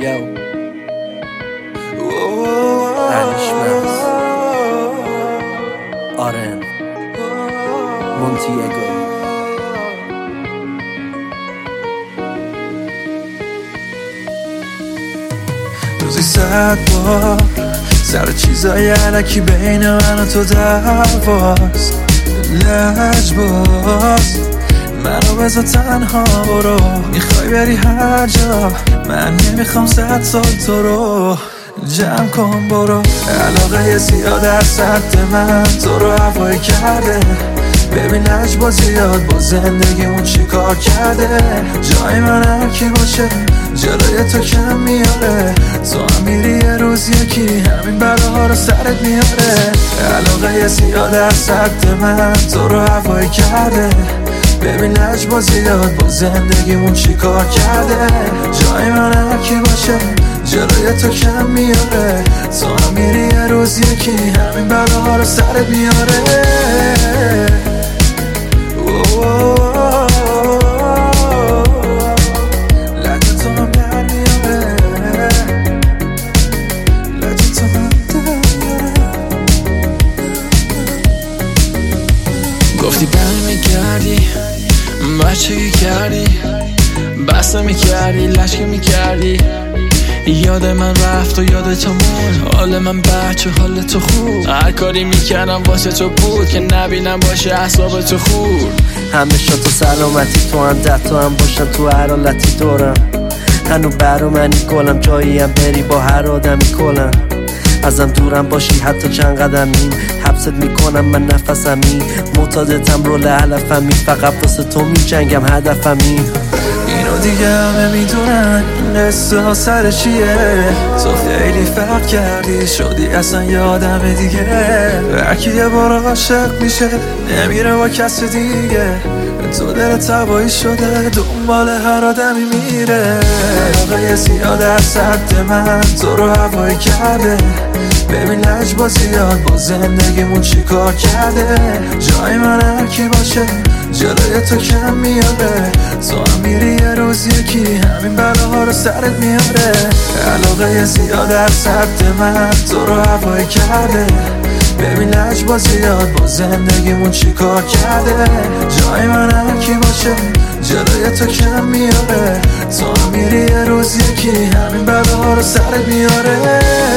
Yo دانشمند آرن مونتیگو روزی 100 بار سر چیزای علکی بین من و تو دعواست. لجباز منو بذار تنها برو، میخوای بری هر جا، من نمیخوام 100 سال تو رو. جمع کن برو، علاقه زیاد از سمت من تو رو هوایی کرده. ببین لجباز زیاد با زندگیمون چی کار کرده. جای من هر کی باشه جلوی تو کم میاره، تو هم میری یه روز یکی همین بلاها رو سرت میاره. علاقه زیاد از سمت من تو رو هوایی کرده. ببین لجباز زیاد با زندگیمون چی کار کرده. جای من هر کی باشه جلوی تو کم میاره، تو هم میری یه روز یکی همین بلاها رو سرت میاره. گفتی برمیگردی بچگی کردی، بسته میکردی لشکی میکردی. یاد من رفت و یاد تو موند، حال من بچه حال تو خوب. هر کاری میکردم واسه تو بود که نبینم باشه اعصاب تو خورد. همیشه تو سلامتی، تو هم ده تو هم باشن تو هر حالتی دورم. هنو برا منی گلم، جاییم بری با هر آدمی کلم. ازم دورم باشی حتی چند قدمی، حبست میکنم من نفسمی. معتادتم رول علفمی، فقط واسه تو میجنگم هدفمی. اینو دیگه همه میدونن این قصه ها سر چیه. تو خیلی فرق کردی شدی اصلا یه آدم دیگه. هرکی یه بار عاشق میشه نمیره با کس دیگه. تو دلت هوایی شده دنبال هر آدمی میره. علاقه زیاد از سمت من تو رو هوایی کرده. ببین لجباز زیاد با زندگیمون چی کار کرده. جای من هر کی باشه جلوی تو کم میاره، تو هم میری یه روز یکی همین بلاها رو سرت میاره. علاقه زیاد از سمت من تو رو هوایی کرده. ببین لجباز زیاد با زندگیمون چی کار کرده. جای من هر کی باشه جلوی تو کم میاره، تو هم میری یه روز یکی همین بلاها رو سرت میاره.